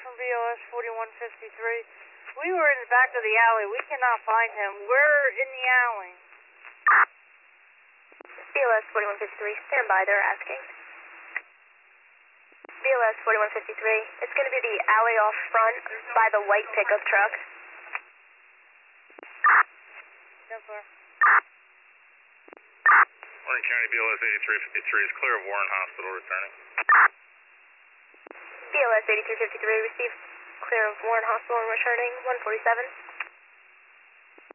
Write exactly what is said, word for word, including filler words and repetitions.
from B L S forty-one fifty-three. We were in the back of the alley. We cannot find him. We're in the alley. B L S forty-one fifty-three, stand by, they're asking. B L S forty-one fifty-three, it's going to be the alley off front by the white pickup truck. Yes, sir. Orange County B L S eighty-three fifty-three is clear of Warren Hospital returning. B L S eighty-three fifty-three, received clear of Warren Hospital and returning, one forty-seven.